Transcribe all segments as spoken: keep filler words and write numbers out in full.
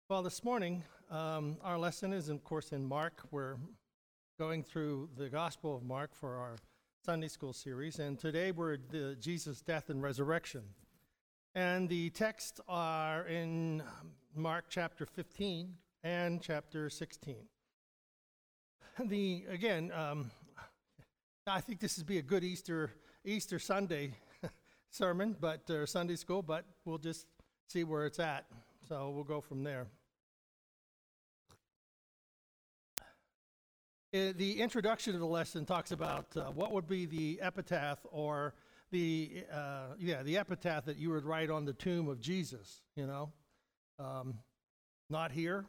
Well, this morning, um, our lesson is, of course, in Mark. We're going through the Gospel of Mark for our Sunday school series, and today we're at the Jesus' death and resurrection. And the texts are in Mark chapter fifteen and chapter sixteen. The again, um, I think this would be a good Easter Easter Sunday sermon, but or Sunday school, but we'll just see where it's at. So we'll go from there. Uh, the introduction to the lesson talks about uh, what would be the epitaph or the uh, yeah the epitaph that you would write on the tomb of Jesus. You know, um, not here,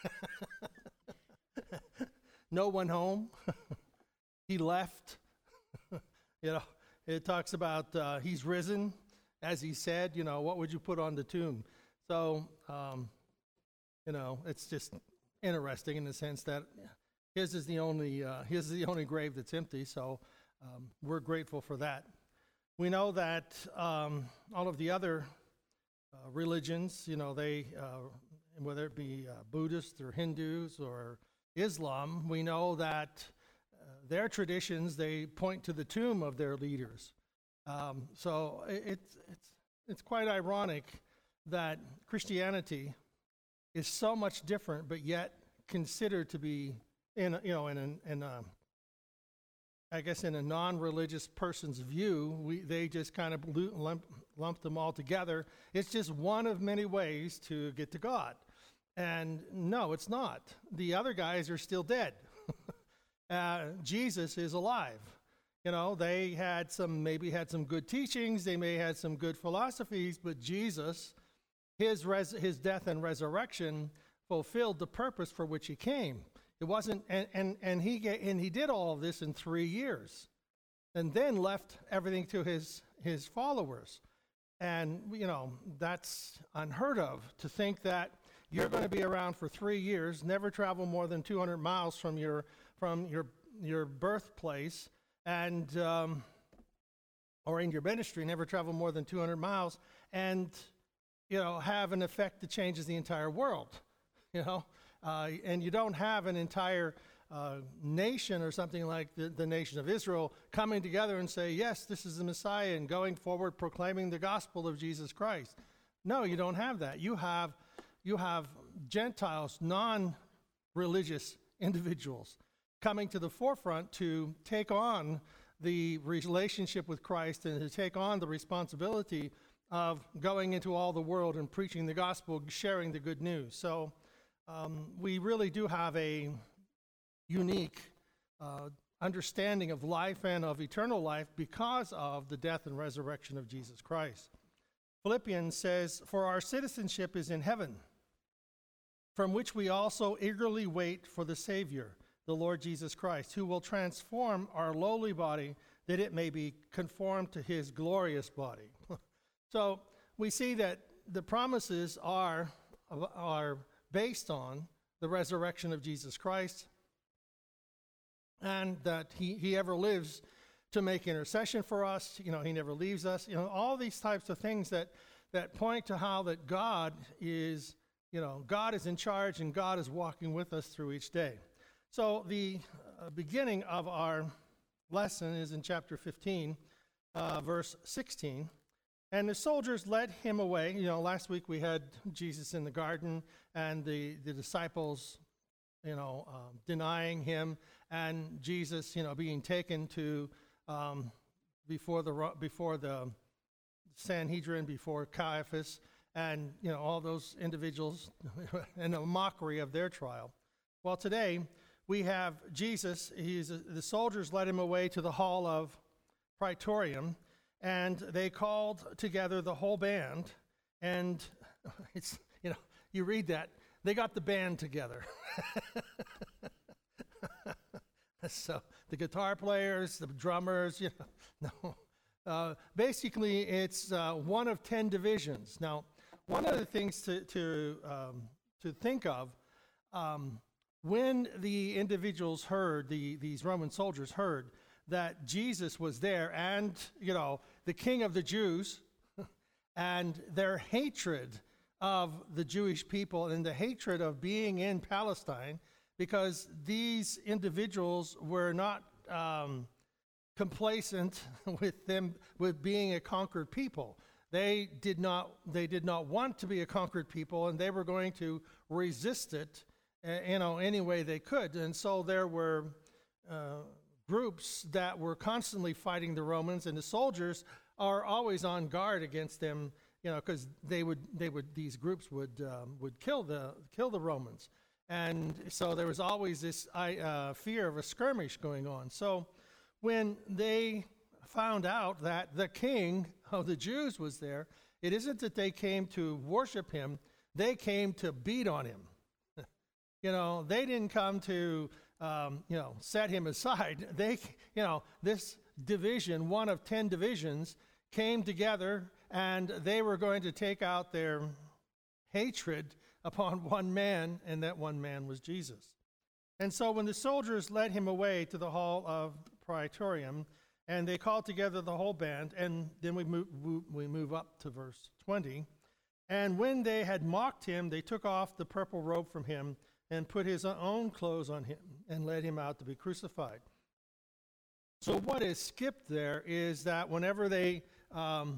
no one home, he left. You know, it talks about uh, he's risen, as he said. You know, what would you put on the tomb? So, um, you know, it's just interesting in the sense that his is the only uh, his is the only grave that's empty. So um, we're grateful for that. We know that um, all of the other uh, religions, you know, they uh, whether it be uh, Buddhists or Hindus or Islam, we know that uh, their traditions, they point to the tomb of their leaders. Um, so it, it's it's it's quite ironic that Christianity is so much different, but yet considered to be in, you know, in, an, in a, I guess in a non-religious person's view, we they just kind of lump, lump them all together. It's just one of many ways to get to God. And no, it's not. The other guys are still dead. uh, Jesus is alive. You know, they had some, maybe had some good teachings, they may have had some good philosophies, but Jesus, His res- his death and resurrection fulfilled the purpose for which he came. It wasn't, and and and he ga- and he did all of this in three years, and then left everything to his his followers. And you know that's unheard of, to think that you're going to be around for three years, never travel more than two hundred miles from your from your your birthplace, and um, or in your ministry, never travel more than two hundred miles, and you know, have an effect that changes the entire world, you know, uh, and you don't have an entire uh, nation or something like the, the nation of Israel coming together and say, yes, this is the Messiah, and going forward proclaiming the gospel of Jesus Christ. No, you don't have that. You have, you have Gentiles, non-religious individuals coming to the forefront to take on the relationship with Christ and to take on the responsibility of going into all the world and preaching the gospel, sharing the good news. So um, we really do have a unique uh, understanding of life and of eternal life because of the death and resurrection of Jesus Christ. Philippians says, "For our citizenship is in heaven, from which we also eagerly wait for the Savior, the Lord Jesus Christ, who will transform our lowly body that it may be conformed to his glorious body." So we see that the promises are, are based on the resurrection of Jesus Christ, and that he, he ever lives to make intercession for us. You know, he never leaves us. You know, all these types of things that, that point to how that God is, you know, God is in charge and God is walking with us through each day. So the uh, beginning of our lesson is in chapter fifteen, uh, verse sixteen. "And the soldiers led him away." You know, last week we had Jesus in the garden and the, the disciples, you know, um, denying him, and Jesus, you know, being taken to um, before the before the Sanhedrin, before Caiaphas, and you know all those individuals, and a mockery of their trial. Well, today we have Jesus. He's the soldiers led him away to the hall of Praetorium. And they called together the whole band, and it's, you know, you read that, they got the band together. So the guitar players, the drummers, you know, no. Uh, basically, it's uh, one of ten divisions. Now, one of the things to to um, to think of, um, when the individuals heard, the these Roman soldiers heard that Jesus was there, and, you know, the King of the Jews, and their hatred of the Jewish people and the hatred of being in Palestine, because these individuals were not um, complacent with them with being a conquered people. They did not they did not want to be a conquered people, and they were going to resist it, uh, you know, any way they could. And so there were uh, groups that were constantly fighting the Romans, and the soldiers are always on guard against them, you know, because they would they would these groups would um, would kill the kill the Romans, and so there was always this uh, fear of a skirmish going on. So when they found out that the king of the Jews was there, it isn't that they came to worship him, they came to beat on him. You know, they didn't come to, um, you know, set him aside. They, you know, this division, one of ten divisions, came together, and they were going to take out their hatred upon one man, and that one man was Jesus. And so when the soldiers led him away to the hall of Praetorium, and they called together the whole band, and then we move, we move up to verse twenty. And when they had mocked him, they took off the purple robe from him and put his own clothes on him and led him out to be crucified. So what is skipped there is that whenever they, um,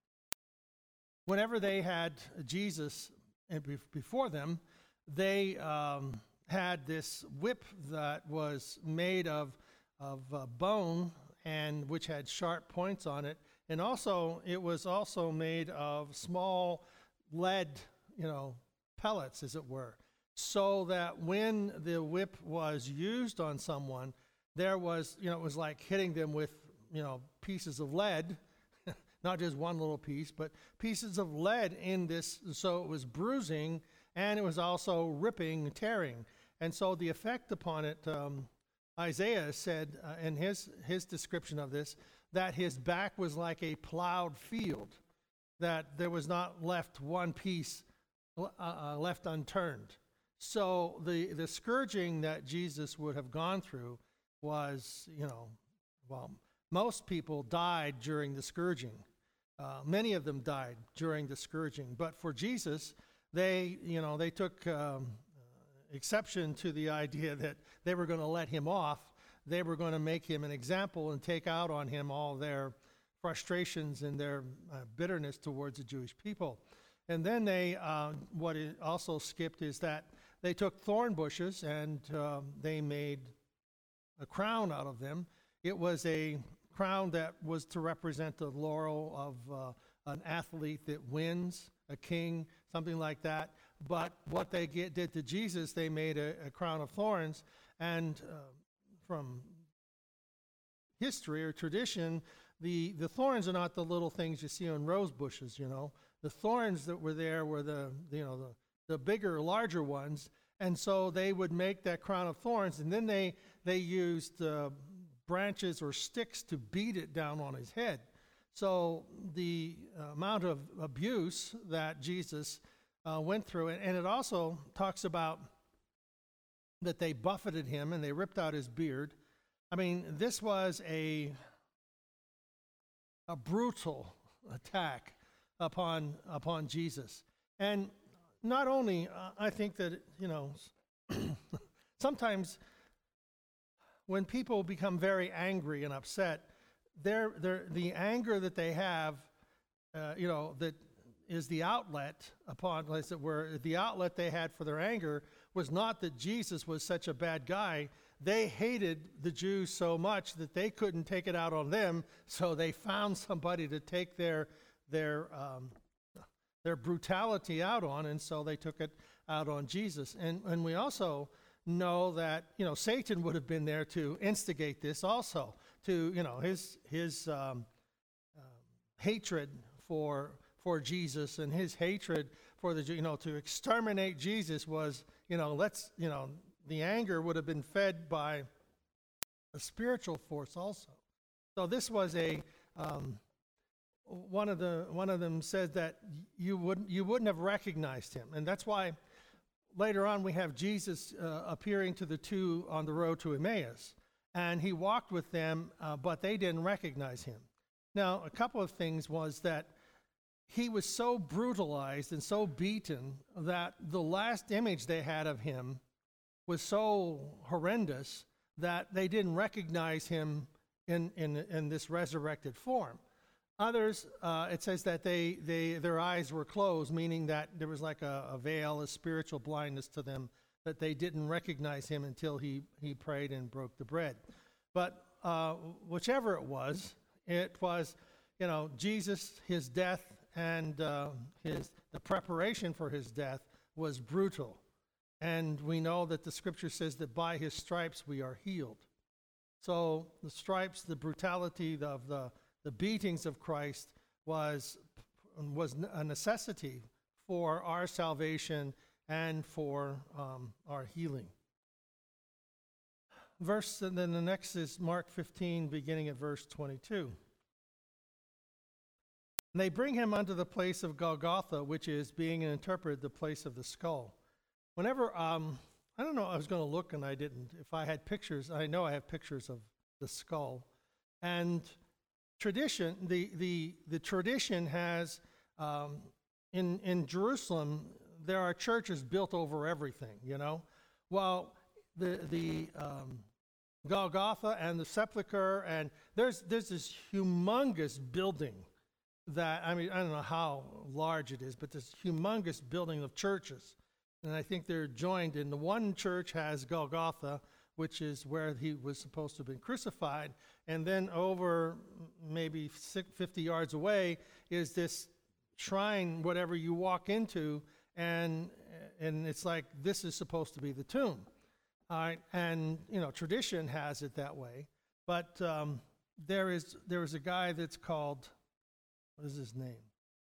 whenever they had Jesus before them, they um, had this whip that was made of of uh, bone, and which had sharp points on it, and also it was also made of small lead, you know, pellets, as it were, so that when the whip was used on someone, there was, you know, it was like hitting them with, you know, pieces of lead, not just one little piece, but pieces of lead in this, so it was bruising, and it was also ripping, tearing, and so the effect upon it, um, Isaiah said uh, in his, his description of this, that his back was like a plowed field, that there was not left one piece uh, uh, left unturned. So the, the scourging that Jesus would have gone through was, you know, well, most people died during the scourging. Uh, many of them died during the scourging. But for Jesus, they, you know, they took um, exception to the idea that they were going to let him off. They were going to make him an example and take out on him all their frustrations and their uh, bitterness towards the Jewish people. And then they, uh, what it also skipped is that they took thorn bushes and uh, they made a crown out of them. It was a crown that was to represent the laurel of uh, an athlete that wins, a king, something like that. But what they get, did to Jesus, they made a, a crown of thorns. And uh, from history or tradition, the, the thorns are not the little things you see on rose bushes, you know. The thorns that were there were the, you know, the, the bigger, larger ones. And so they would make that crown of thorns, and then they, they used uh, branches or sticks to beat it down on his head. So the amount of abuse that Jesus Uh, went through it, and it also talks about that they buffeted him and they ripped out his beard. I mean, this was a a brutal attack upon upon Jesus. And not only, uh, I think that, you know, sometimes when people become very angry and upset, they're, they're, the anger that they have, uh, you know, that is the outlet upon, as it were, the outlet they had for their anger was not that Jesus was such a bad guy. They hated the Jews so much that they couldn't take it out on them, so they found somebody to take their their um, their brutality out on, and so they took it out on Jesus. And and we also know that, you know, Satan would have been there to instigate this also, to, you know, his his um, um, hatred for. for Jesus, and his hatred for the, you know, to exterminate Jesus was, you know, let's, you know, the anger would have been fed by a spiritual force also. So this was a, um, one of the, one of them said that you wouldn't, you wouldn't have recognized him. And that's why later on we have Jesus uh, appearing to the two on the road to Emmaus, and he walked with them, uh, but they didn't recognize him. Now, a couple of things was that he was so brutalized and so beaten that the last image they had of him was so horrendous that they didn't recognize him in, in, in this resurrected form. Others, uh, it says that they, they their eyes were closed, meaning that there was like a, a veil, a spiritual blindness to them, that they didn't recognize him until he, he prayed and broke the bread. But uh, whichever it was, it was, you know, Jesus, his death, and uh, his the preparation for his death was brutal. And we know that the scripture says that by his stripes we are healed. So the stripes, the brutality of the, the beatings of Christ was, was a necessity for our salvation and for um, our healing. Verse, and then the next is Mark fifteen, beginning at verse twenty-two. And they bring him unto the place of Golgotha, which is, being interpreted, the place of the skull. Whenever, um, I don't know, I was going to look and I didn't. If I had pictures, I know I have pictures of the skull. And tradition, the the, the tradition has, um, in, in Jerusalem, there are churches built over everything, you know. Well, the, the um, Golgotha and the sepulcher, and there's there's this humongous building that, I mean, I don't know how large it is, but this humongous building of churches. And I think they're joined in. The one church has Golgotha, which is where he was supposed to have been crucified. And then over maybe fifty yards away is this shrine, whatever you walk into, and and it's like, this is supposed to be the tomb. All right, and, you know, tradition has it that way. But um, there is there is a guy that's called, what is his name?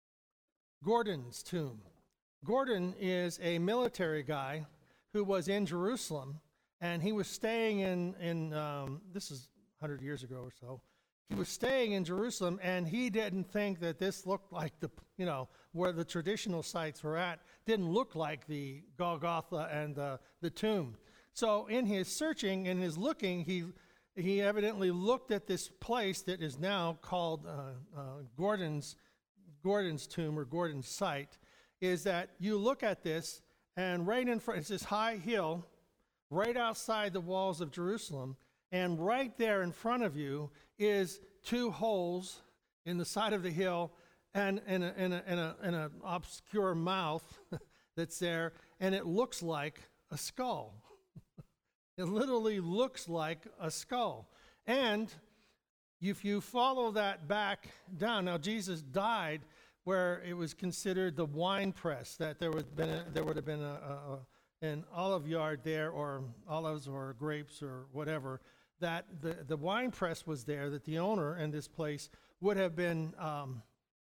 Gordon's tomb. Gordon is a military guy who was in Jerusalem, and he was staying in, in um, this is one hundred years ago or so. He was staying in Jerusalem, and he didn't think that this looked like the, you know, where the traditional sites were at, didn't look like the Golgotha and the, the tomb. So in his searching and his looking, he he evidently looked at this place that is now called uh, uh, Gordon's Gordon's tomb or Gordon's site. Is that you look at this, and right in front, it's this high hill, right outside the walls of Jerusalem, and right there in front of you is two holes in the side of the hill, and in a, in a, in a, in a obscure mouth that's there, and it looks like a skull. It literally looks like a skull. And if you follow that back down, now Jesus died where it was considered the wine press, that there would have been a, there would have been a, a, a, an olive yard there, or olives or grapes or whatever, that the, the wine press was there, that the owner in this place would have been um,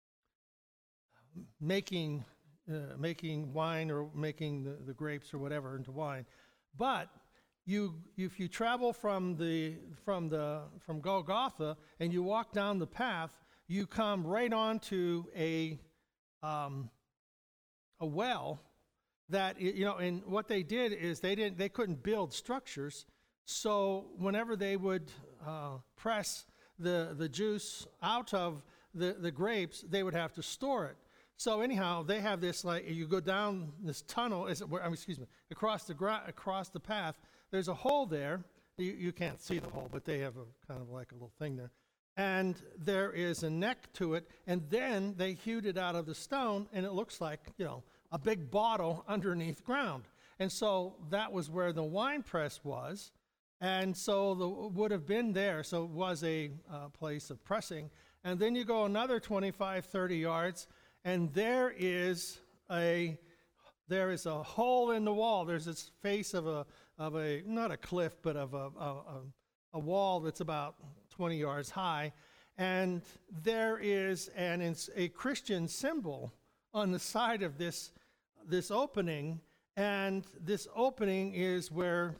making uh, making wine or making the, the grapes or whatever into wine. But you, if you travel from the from the from Golgotha and you walk down the path, you come right onto a um, a well that, you know, and what they did is they didn't they couldn't build structures, so whenever they would uh, press the the juice out of the the grapes, they would have to store it. So anyhow, they have this, like, you go down this tunnel, is it, I mean, excuse me, across the gra- across the path. There's a hole there. You, you can't see the hole, but they have a kind of like a little thing there. And there is a neck to it, and then they hewed it out of the stone, and it looks like, you know, a big bottle underneath ground. And so that was where the wine press was, and so the would have been there. So it was a uh, place of pressing. And then you go another twenty-five, thirty yards, and there is a there is a hole in the wall. There's this face of a of a not a cliff, but of a a, a wall that's about twenty yards high, and there is an it's a Christian symbol on the side of this this opening, and this opening is where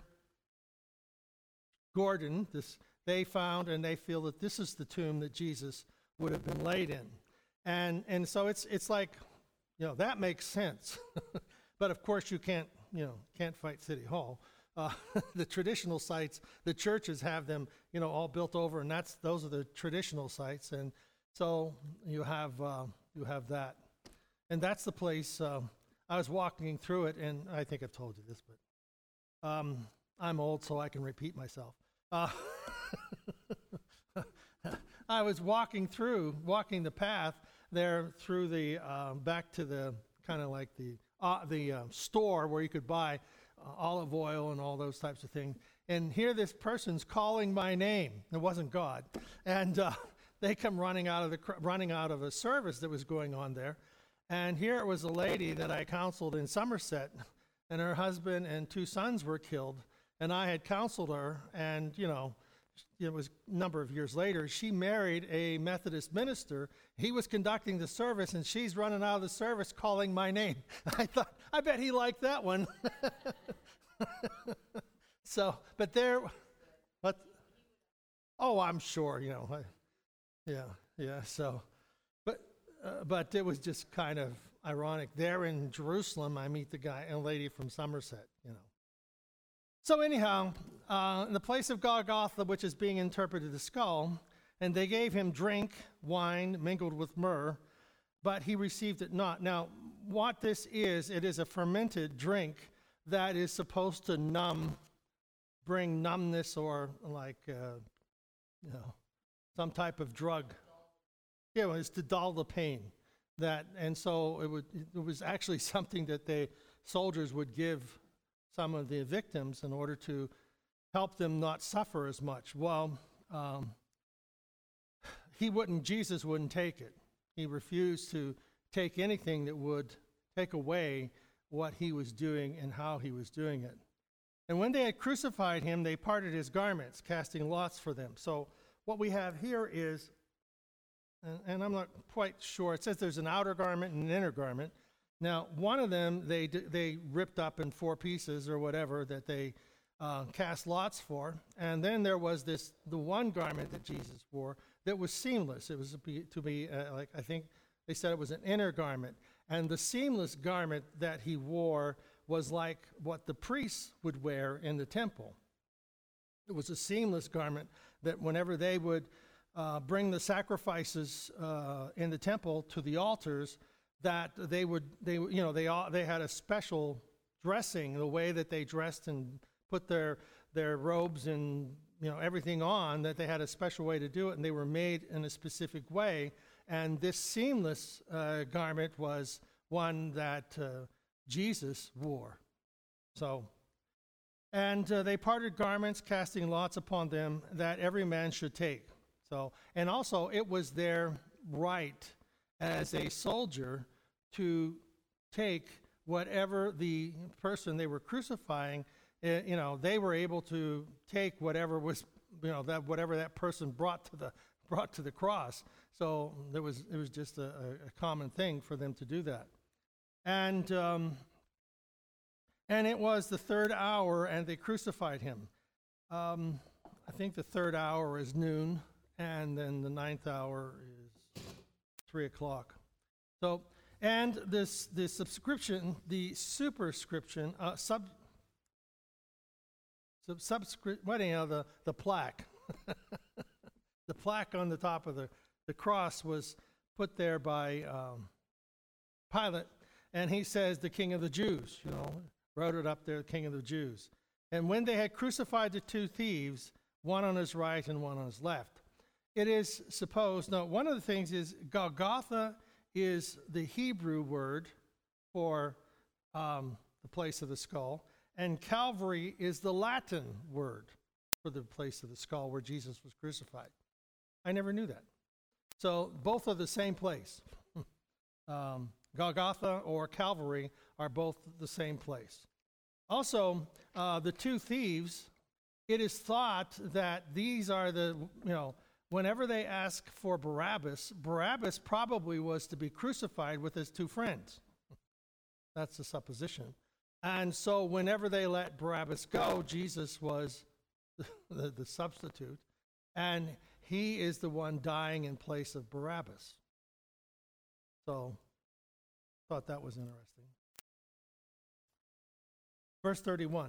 Gordon this they found, and they feel that this is the tomb that Jesus would have been laid in. And and so it's it's like, you know, that makes sense. But of course you can't, you know, can't fight City Hall. Uh, the traditional sites, the churches have them, you know, all built over, and that's those are the traditional sites. And so you have uh, you have that. And that's the place, um, I was walking through it, and I think I've told you this, but um, I'm old, so I can repeat myself. Uh, I was walking through, walking the path there through the, uh, back to the, kind of like the, uh, the uh, store where you could buy uh, olive oil and all those types of things. And here this person's calling my name. It wasn't God. And uh, they come running out of the running out of a service that was going on there. And here it was a lady that I counseled in Somerset, and her husband and two sons were killed. And I had counseled her, and, you know, it was a number of years later, she married a Methodist minister. He was conducting the service, and she's running out of the service calling my name. I thought, I bet he liked that one. So, but there, but, oh, I'm sure, you know, I, yeah, yeah, so, but, uh, but it was just kind of ironic. There in Jerusalem, I meet the guy, a lady from Somerset, you know. So anyhow, uh, in the place of Golgotha, which is being interpreted the skull, and they gave him drink, wine mingled with myrrh, but he received it not. Now, what this is, it is a fermented drink that is supposed to numb, bring numbness, or like, uh, you know, some type of drug. Yeah, it was to dull the pain. That, and so it would, it was actually something that the soldiers would give some of the victims in order to help them not suffer as much. Well, um, he wouldn't, Jesus wouldn't take it. He refused to take anything that would take away what he was doing and how he was doing it. And when they had crucified him, they parted his garments, casting lots for them. So what we have here is, and, and I'm not quite sure, it says there's an outer garment and an inner garment. Now, one of them they they ripped up in four pieces or whatever that they uh, cast lots for, and then there was this the one garment that Jesus wore that was seamless. It was to be, to be uh, like I think they said it was an inner garment, and the seamless garment that he wore was like what the priests would wear in the temple. It was a seamless garment that whenever they would uh, bring the sacrifices uh, in the temple to the altars, that they would, they you know, they all, they had a special dressing, the way that they dressed and put their their robes and, you know, everything on, that they had a special way to do it, and they were made in a specific way. And this seamless uh, garment was one that uh, Jesus wore. So, and uh, they parted garments, casting lots upon them, that every man should take. So, and also it was their right as a soldier to take whatever the person they were crucifying, uh, you know, they were able to take whatever was, you know, that whatever that person brought to the brought to the cross. So there was it was just a, a common thing for them to do that, and um, and it was the third hour, and they crucified him. Um, I think the third hour is noon, and then the ninth hour is three o'clock. So. And this, the subscription, the superscription, uh, sub, sub, subscript, what anyhow, the, the plaque. The plaque on the top of the, the cross was put there by um, Pilate, and he says, the King of the Jews, you know, wrote it up there, the King of the Jews. And when they had crucified the two thieves, one on his right and one on his left, it is supposed, no, one of the things is Golgotha is the Hebrew word for um, the place of the skull, and Calvary is the Latin word for the place of the skull where Jesus was crucified. I never knew that. So both are the same place. um, Golgotha or Calvary are both the same place. Also, uh, the two thieves, it is thought that these are the, you know, whenever they ask for Barabbas, Barabbas probably was to be crucified with his two friends. That's the supposition. And so whenever they let Barabbas go, Jesus was the, the, the substitute, and he is the one dying in place of Barabbas. So thought that was interesting. Verse thirty-one.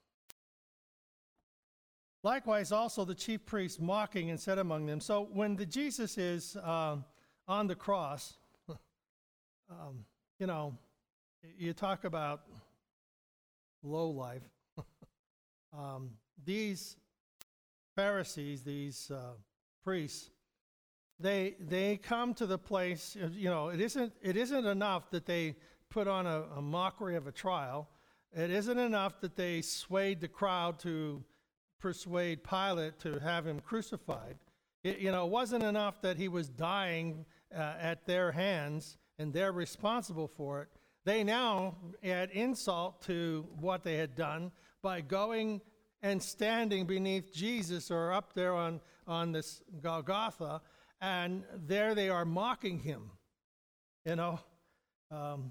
Likewise, also the chief priests mocking and said among them. So when the Jesus is uh, on the cross, um, you know, you talk about low life. um, these Pharisees, these uh, priests, they they come to the place. You know, it isn't it isn't enough that they put on a, a mockery of a trial. It isn't enough that they swayed the crowd to persuade Pilate to have him crucified. It, you know, it wasn't enough that he was dying uh, at their hands and they're responsible for it. They now add insult to what they had done by going and standing beneath Jesus or up there on, on this Golgotha, and there they are mocking him. You know, um,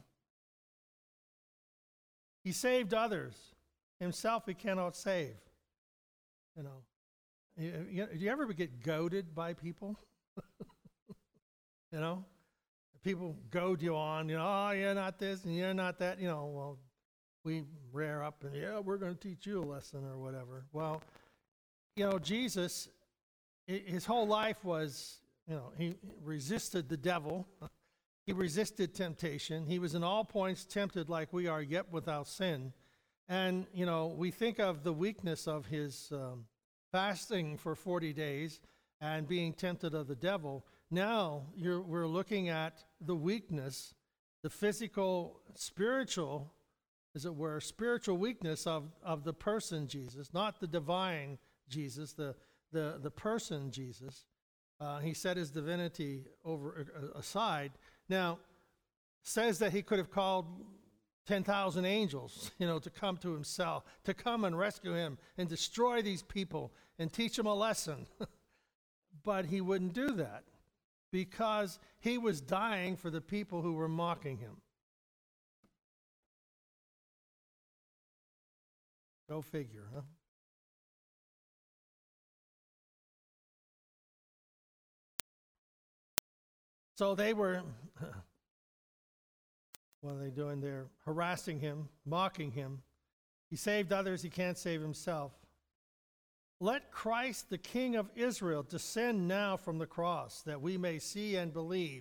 he saved others. Himself he cannot save. You know, you, you, do you ever get goaded by people? You know, people goad you on, you know, oh, you're not this and you're not that. You know, well, we rear up and, yeah, we're going to teach you a lesson or whatever. Well, you know, Jesus, his whole life was, you know, he resisted the devil. He resisted temptation. He was in all points tempted like we are, yet without sin. And, you know, we think of the weakness of his um, fasting for forty days and being tempted of the devil. Now you're, we're looking at the weakness, the physical, spiritual, as it were, spiritual weakness of, of the person Jesus, not the divine Jesus, the, the, the person Jesus. Uh, he set his divinity over uh, aside. Now, says that he could have called ten thousand angels, you know, to come to himself, to come and rescue him and destroy these people and teach them a lesson. But he wouldn't do that because he was dying for the people who were mocking him. Go figure, huh? So they were, what are they doing? They're harassing him, mocking him. He saved others, he can't save himself. Let Christ, the King of Israel, descend now from the cross, that we may see and believe.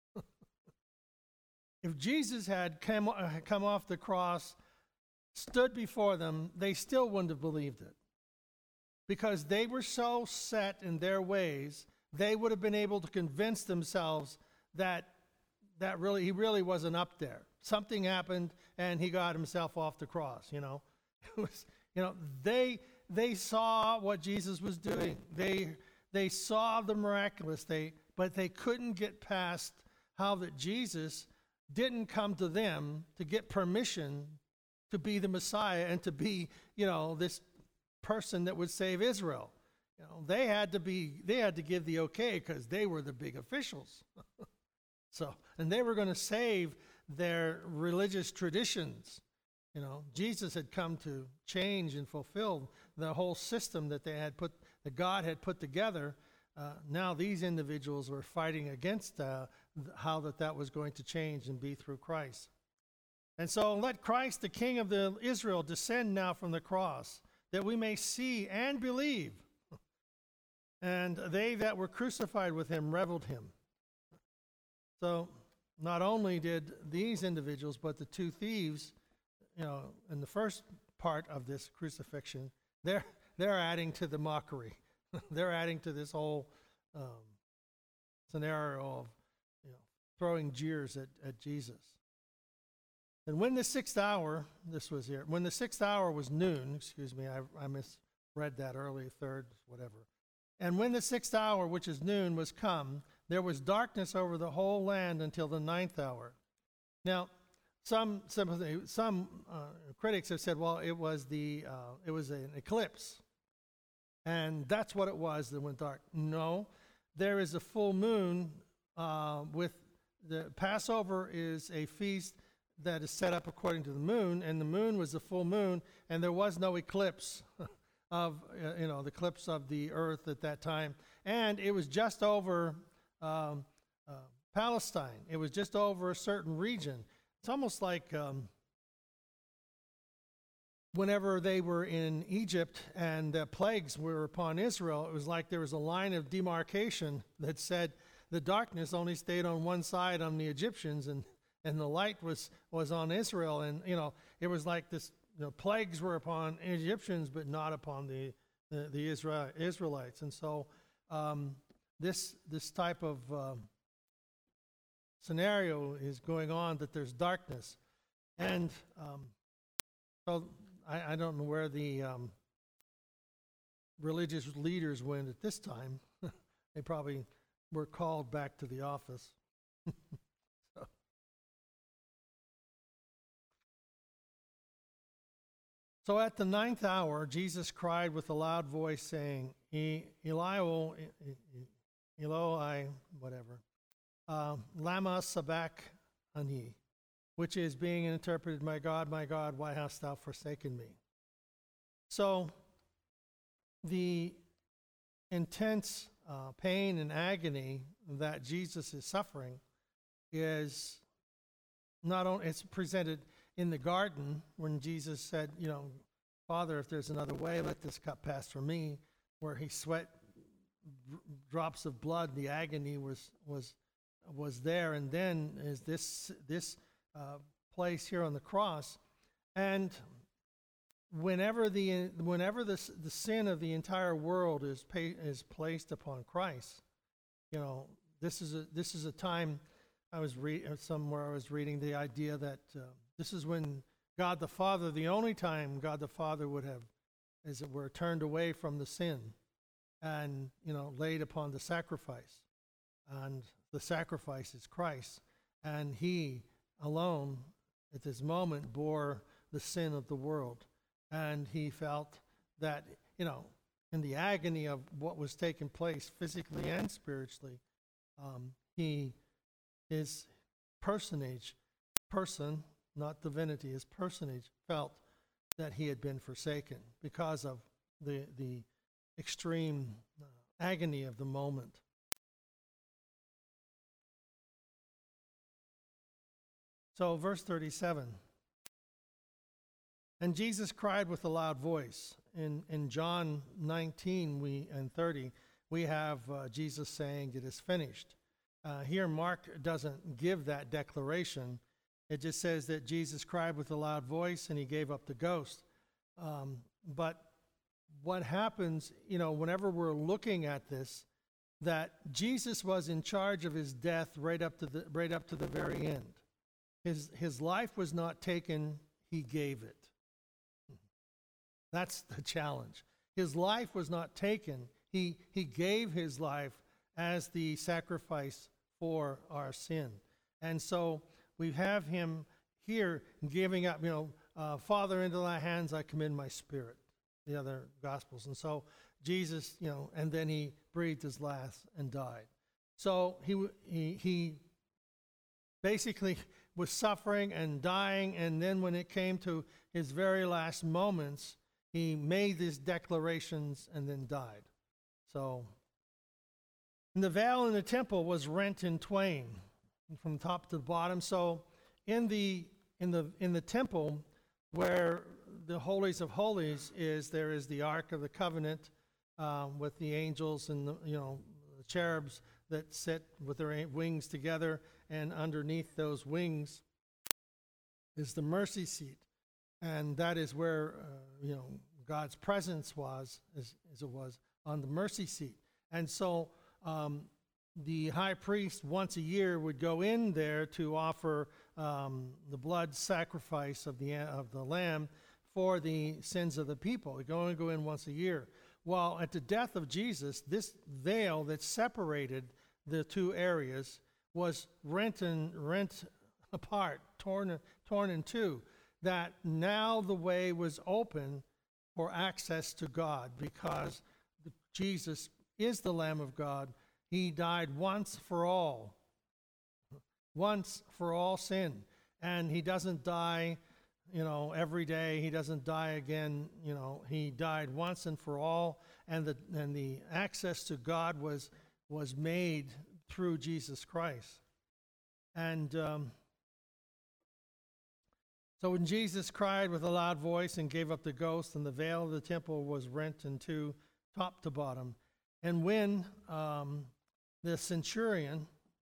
If Jesus had come, uh, come off the cross, stood before them, they still wouldn't have believed it. Because they were so set in their ways, they would have been able to convince themselves that that really he really wasn't up there. Something happened and he got himself off the cross, you know. It was, you know, they they saw what Jesus was doing. They they saw the miraculous, they but they couldn't get past how that Jesus didn't come to them to get permission to be the Messiah and to be, you know, this person that would save Israel. You know, they had to be, they had to give the okay because they were the big officials. So, and they were going to save their religious traditions. You know, Jesus had come to change and fulfill the whole system that they had put, that God had put together. Uh, now these individuals were fighting against uh, how that that was going to change and be through Christ. And so let Christ, the King of the Israel, descend now from the cross, that we may see and believe. And they that were crucified with him reviled him. So not only did these individuals, but the two thieves, you know, in the first part of this crucifixion, they're they're adding to the mockery. They're adding to this whole um, scenario of, you know, throwing jeers at, at Jesus. And when the sixth hour, this was here, when the sixth hour was noon, excuse me, I, I misread that early, third, whatever. And when the sixth hour, which is noon, was come, there was darkness over the whole land until the ninth hour. Now, some some, some uh, critics have said, well, it was the uh, it was an eclipse, and that's what it was that went dark. No, there is a full moon. Uh, with the Passover is a feast that is set up according to the moon, and the moon was the full moon, and there was no eclipse of, uh, you know, the eclipse of the earth at that time. And it was just over um, uh, Palestine. It was just over a certain region. It's almost like um, whenever they were in Egypt and the plagues were upon Israel, it was like there was a line of demarcation that said the darkness only stayed on one side on the Egyptians, and and the light was, was on Israel. And, you know, it was like this, you know, plagues were upon Egyptians, but not upon the, the, the Israel, Israelites. And so um, this, this type of um, scenario is going on, that there's darkness. And um, so I, I don't know where the um, religious leaders went at this time. They probably were called back to the office. so. so at the ninth hour, Jesus cried with a loud voice, saying, E- Elio, Eloi, whatever, uh, lama sabachthani, which is being interpreted, my God, my God, why hast thou forsaken me? So the intense uh, pain and agony that Jesus is suffering is not only, it's presented in the garden when Jesus said, you know, Father, if there's another way, let this cup pass from me, where he sweat d- drops of blood, the agony was was was there. And then is this this uh, place here on the cross. And whenever the whenever the the sin of the entire world is pay, is placed upon Christ, you know, this is a this is a time. I was re- somewhere I was reading the idea that uh, this is when God the Father, the only time God the Father would have, as it were, turned away from the sin, and you know, laid upon the sacrifice, and the sacrifice is Christ, and He alone at this moment bore the sin of the world. And he felt that, you know, in the agony of what was taking place physically and spiritually, um, he, his personage, person, not divinity, his personage felt that he had been forsaken because of the, the extreme uh, agony of the moment. So verse thirty-seven. And Jesus cried with a loud voice. In, in John nineteen we, and thirty, we have uh, Jesus saying, it is finished. Uh, here Mark doesn't give that declaration. It just says that Jesus cried with a loud voice and he gave up the ghost. Um, but what happens, you know, whenever we're looking at this, that Jesus was in charge of his death right up to the, right up to the very end. His, his life was not taken, he gave it. That's the challenge. His life was not taken. He, he gave his life as the sacrifice for our sin. And so we have him here giving up, you know, uh, Father, into thy hands I commend my spirit, the other Gospels. And so Jesus, you know, and then he breathed his last and died. So he he, he basically was suffering and dying, and then when it came to his very last moments, he made these declarations and then died. So, and the veil in the temple was rent in twain from top to the bottom. So, in the in the in the temple, where the holies of holies is, there is the Ark of the Covenant um, with the angels and the, you know, the cherubs that sit with their wings together, and underneath those wings is the mercy seat. And that is where, uh, you know, God's presence was, as, as it was, on the mercy seat. And so um, the high priest once a year would go in there to offer um, the blood sacrifice of the of the lamb for the sins of the people. He'd only go in once a year. Well, at the death of Jesus, this veil that separated the two areas was rent and rent apart, torn torn in two. That now the way was open for access to God, because Jesus is the Lamb of God. He died once for all, once for all sin. And he doesn't die, you know, every day. He doesn't die again, you know. He died once and for all, and the and the access to God was was made through Jesus Christ. And um, so when Jesus cried with a loud voice and gave up the ghost, and the veil of the temple was rent in two, top to bottom. And when um, the centurion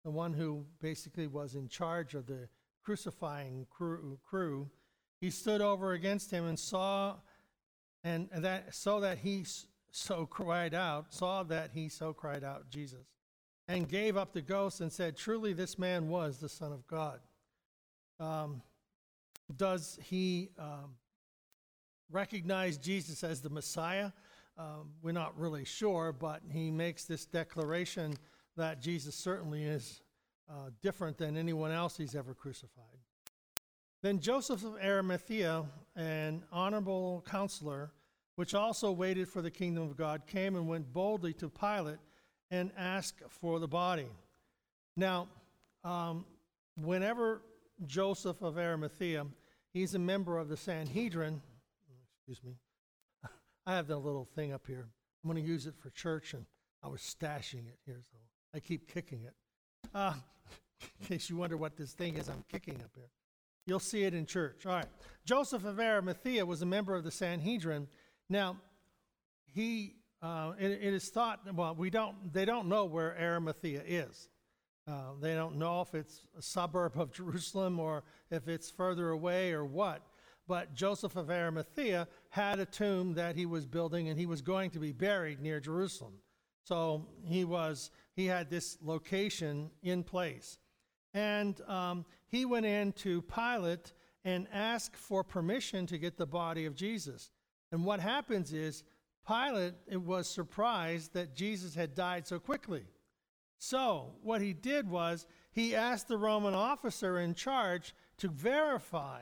the one who basically was in charge of the crucifying crew, crew he stood over against him and saw, and that so that he so cried out, saw that he so cried out, Jesus, and gave up the ghost and said, truly this man was the Son of God. Um, does he um, recognize Jesus as the Messiah? Um, we're not really sure, but he makes this declaration that Jesus certainly is uh, different than anyone else he's ever crucified. Then Joseph of Arimathea, an honorable counselor, which also waited for the kingdom of God, came and went boldly to Pilate and asked for the body. Now, um, whenever Joseph of Arimathea, he's a member of the Sanhedrin. Excuse me. I have that little thing up here. I'm going to use it for church, and I was stashing it here, so I keep kicking it. Uh, in case you wonder what this thing is, I'm kicking up here. You'll see it in church. All right. Joseph of Arimathea was a member of the Sanhedrin. Now, he uh, it, it is thought, well, we don't. They don't know where Arimathea is. Uh, they don't know if it's a suburb of Jerusalem or if it's further away or what. But Joseph of Arimathea had a tomb that he was building, and he was going to be buried near Jerusalem. So he was he had this location in place. And um, he went in to Pilate and asked for permission to get the body of Jesus. And what happens is Pilate was surprised that Jesus had died so quickly. So what he did was he asked the Roman officer in charge to verify.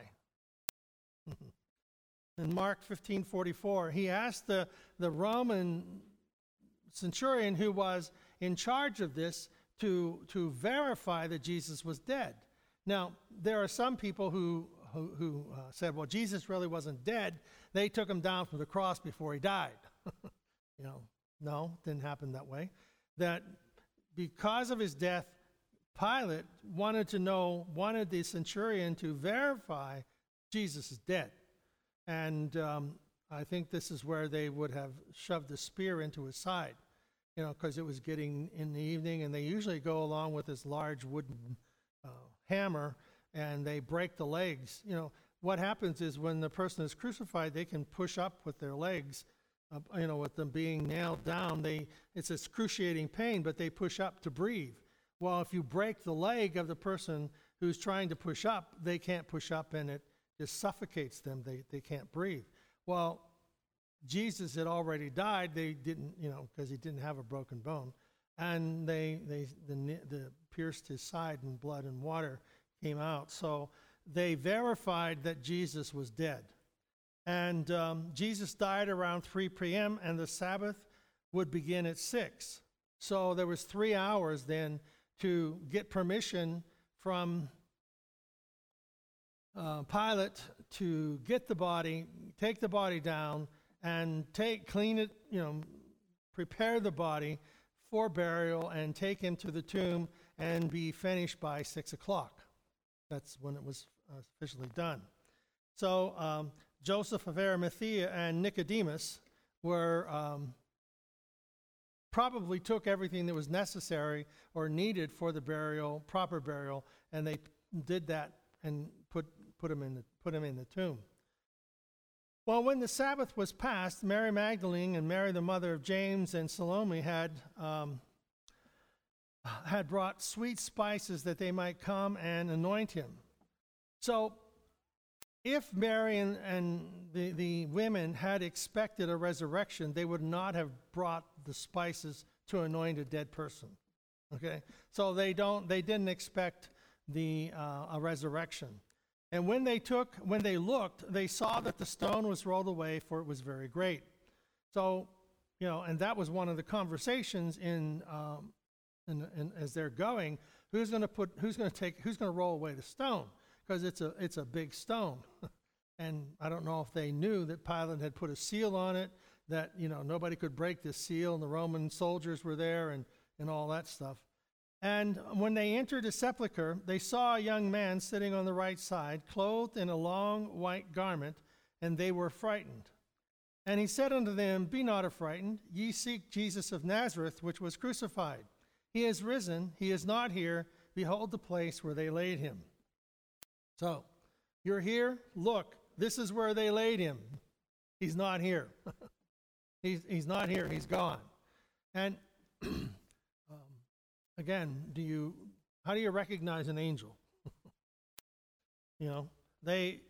In Mark fifteen forty-four, he asked the, the Roman centurion who was in charge of this to, to verify that Jesus was dead. Now, there are some people who, who, who uh, said, well, Jesus really wasn't dead. They took him down from the cross before he died. You know, no, didn't happen that way. That because of his death, Pilate wanted to know, wanted the centurion to verify Jesus is dead. And um, I think this is where they would have shoved the spear into his side, you know, because it was getting in the evening, and they usually go along with this large wooden uh, hammer, and they break the legs. You know, what happens is when the person is crucified, they can push up with their legs, uh, you know, with them being nailed down. They it's excruciating pain, but they push up to breathe. Well, if you break the leg of the person who's trying to push up, they can't push up, and it just suffocates them. They they can't breathe. Well, Jesus had already died. They didn't, you know, because he didn't have a broken bone, and they they the, the pierced his side, and blood and water came out. So they verified that Jesus was dead, and um, Jesus died around three p.m. and the Sabbath would begin at six. So there was three hours then to get permission from Uh, Pilate to get the body, take the body down, and take, clean it, you know, prepare the body for burial, and take him to the tomb and be finished by six o'clock. That's when it was uh, officially done. So um, Joseph of Arimathea and Nicodemus were um, probably took everything that was necessary or needed for the burial, proper burial, and they did that and put put him in the put him in the tomb. Well, when the Sabbath was passed, Mary Magdalene and Mary, the mother of James, and Salome had um, had brought sweet spices that they might come and anoint him. So, if Mary and, and the, the women had expected a resurrection, they would not have brought the spices to anoint a dead person. Okay, so they don't they didn't expect the uh, a resurrection. And when they took, when they looked, they saw that the stone was rolled away, for it was very great. So, you know, and that was one of the conversations in, um, in, in as they're going. Who's going to put? Who's going to take? Who's going to roll away the stone? Because it's a it's a big stone, and I don't know if they knew that Pilate had put a seal on it, that you know nobody could break this seal, and the Roman soldiers were there, and and all that stuff. And when they entered the sepulchre, they saw a young man sitting on the right side, clothed in a long white garment, and they were frightened. And he said unto them, Be not affrighted, ye seek Jesus of Nazareth, which was crucified. He is risen. He is not here. Behold the place where they laid him. So, you're here? Look, this is where they laid him. He's not here. he's, he's not here. He's gone. And um, again, do you, how do you recognize an angel? You know, they,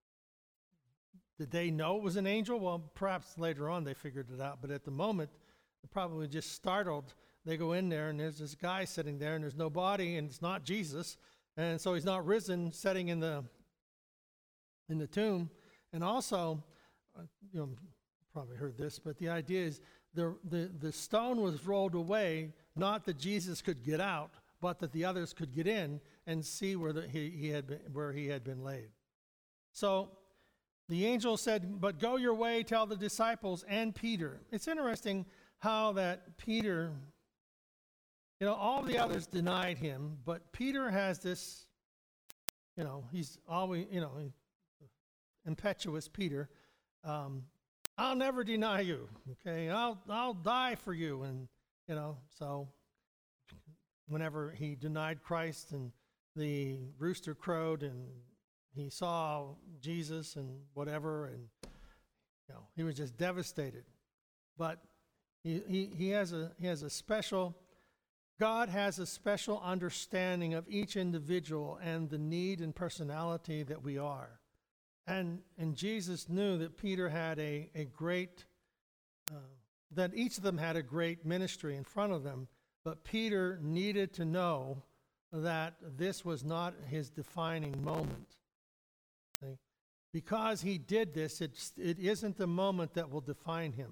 did they know it was an angel? Well, perhaps later on they figured it out, but at the moment, they're probably just startled. They go in there, and there's this guy sitting there, and there's no body, and it's not Jesus, and so he's not risen, sitting in the in the tomb. And also, uh, you know, probably heard this, but the idea is the the the stone was rolled away, not that Jesus could get out, but that the others could get in and see where the, he he had been, where he had been laid. So the angel said, "But go your way, tell the disciples and Peter." It's interesting how that Peter. You know, all the others denied him, but Peter has this, you know, he's always, you know, impetuous Peter. Um, I'll never deny you, okay? I'll I'll die for you. And, you know, so whenever he denied Christ and the rooster crowed and he saw Jesus and whatever, and, you know, he was just devastated. But he he, he has a he has a special God has a special understanding of each individual and the need and personality that we are. And, and Jesus knew that Peter had a, a great, uh, that each of them had a great ministry in front of them, but Peter needed to know that this was not his defining moment. Okay? Because he did this, it's, it isn't the moment that will define him.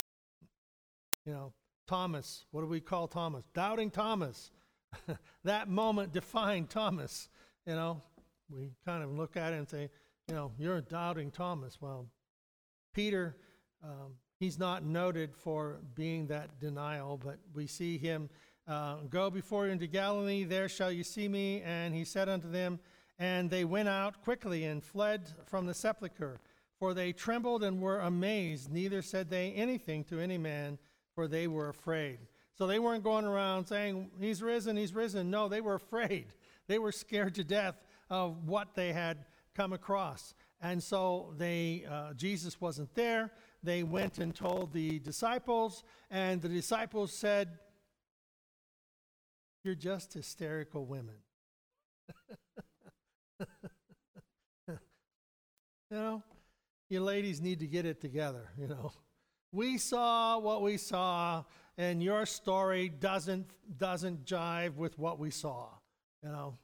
You know, Thomas, what do we call Thomas? Doubting Thomas. That moment defined Thomas. You know, we kind of look at it and say, you know, you're doubting Thomas. Well, Peter, um, he's not noted for being that denial, but we see him uh, go before you into Galilee, there shall you see me. And he said unto them, and they went out quickly and fled from the sepulchre, for they trembled and were amazed, neither said they anything to any man, for they were afraid. So they weren't going around saying, he's risen, he's risen. No, they were afraid. They were scared to death of what they had come across. And so they, uh, Jesus wasn't there. They went and told the disciples, and the disciples said, you're just hysterical women. You know, you ladies need to get it together, you know. We saw what we saw, and your story doesn't doesn't jive with what we saw, you know.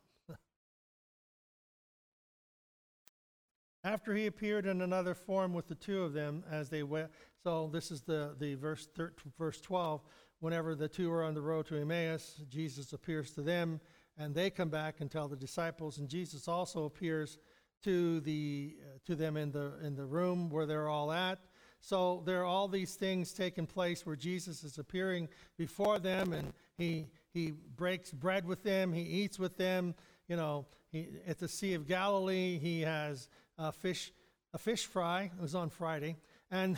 After he appeared in another form with the two of them as they went. So this is the, the verse thirteen, verse twelve. Whenever the two are on the road to Emmaus, Jesus appears to them, and they come back and tell the disciples. And Jesus also appears to the uh, to them in the in the room where they're all at. So there are all these things taking place where Jesus is appearing before them, and he he breaks bread with them, he eats with them. You know, he, at the Sea of Galilee, he has a fish a fish fry. It was on Friday, and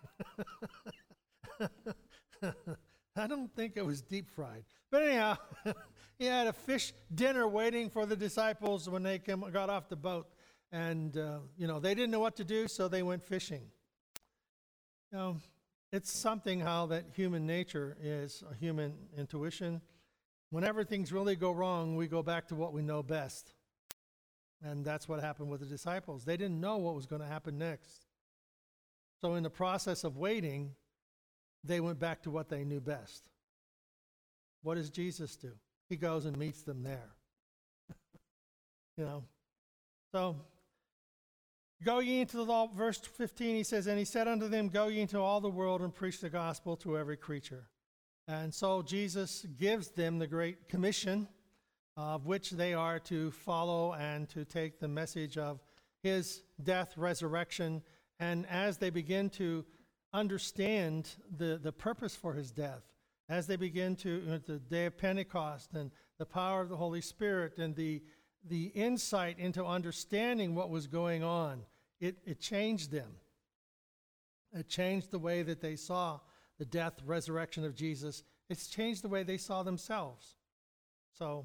I don't think it was deep fried. But anyhow, he had a fish dinner waiting for the disciples when they came, got off the boat, and uh, you know they didn't know what to do, so they went fishing. You know, it's something how that human nature is, a human intuition. Whenever things really go wrong, we go back to what we know best. And that's what happened with the disciples. They didn't know what was going to happen next. So in the process of waiting, they went back to what they knew best. What does Jesus do? He goes and meets them there. You know, so go ye into the, verse fifteen, he says, and he said unto them, go ye into all the world and preach the gospel to every creature. And so Jesus gives them the Great Commission, of which they are to follow and to take the message of his death, resurrection. And as they begin to understand the, the purpose for his death, as they begin to, you know, the day of Pentecost and the power of the Holy Spirit and the the insight into understanding what was going on, it, it changed them. It changed the way that they saw the death, resurrection of Jesus It's changed the way they saw themselves. So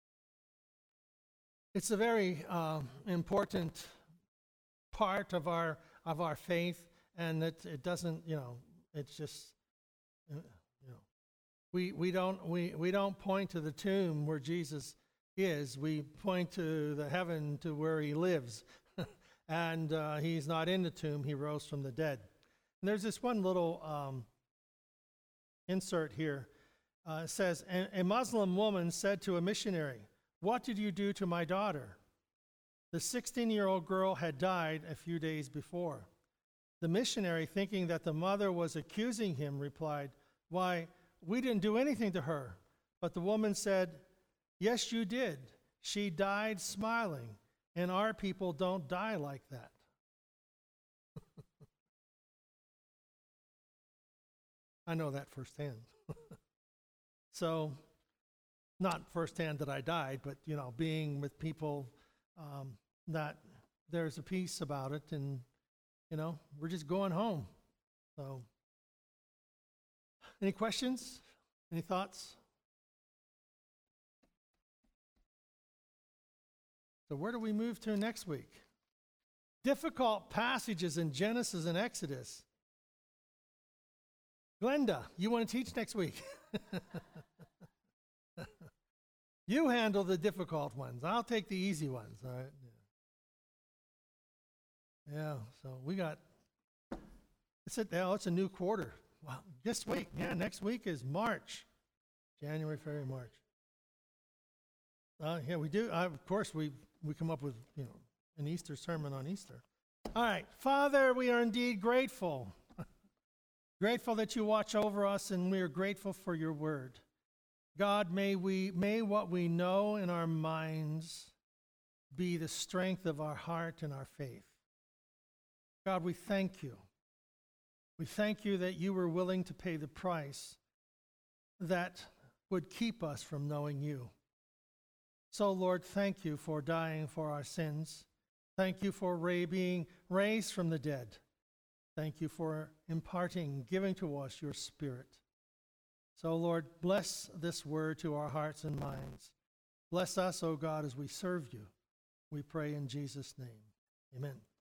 it's a very uh, important part of our of our faith, and it it doesn't, you know, it's just, you know, we we don't we we don't point to the tomb where Jesus is. We point to the heaven, to where he lives, and uh, he's not in the tomb. He rose from the dead. And there's this one little um, insert here. Uh, it says, a, a Muslim woman said to a missionary, "What did you do to my daughter?" The sixteen-year-old girl had died a few days before. The missionary, thinking that the mother was accusing him, replied, "Why, we didn't do anything to her." But the woman said, "Yes, you did. She died smiling, and our people don't die like that." I know that firsthand. So, not firsthand that I died, but, you know, being with people, um, that there's a peace about it, and, you know, we're just going home. So, any questions? Any thoughts? So where do we move to next week? Difficult passages in Genesis and Exodus. Glenda, you want to teach next week? You handle the difficult ones. I'll take the easy ones. All right. Yeah. Yeah. So we got. It's a, oh, it's a new quarter. Wow. This week. Yeah. Next week is March. January, February, March. Uh, yeah, we do. Uh, of course, we we come up with, you know, an Easter sermon on Easter. All right, Father, we are indeed grateful. Grateful that you watch over us, and we are grateful for your word. God, may we may what we know in our minds be the strength of our heart and our faith. God, we thank you. We thank you that you were willing to pay the price that would keep us from knowing you. So, Lord, thank you for dying for our sins. Thank you for Ray being raised from the dead. Thank you for imparting, giving to us your Spirit. So, Lord, bless this word to our hearts and minds. Bless us, O God, as we serve you. We pray in Jesus' name. Amen.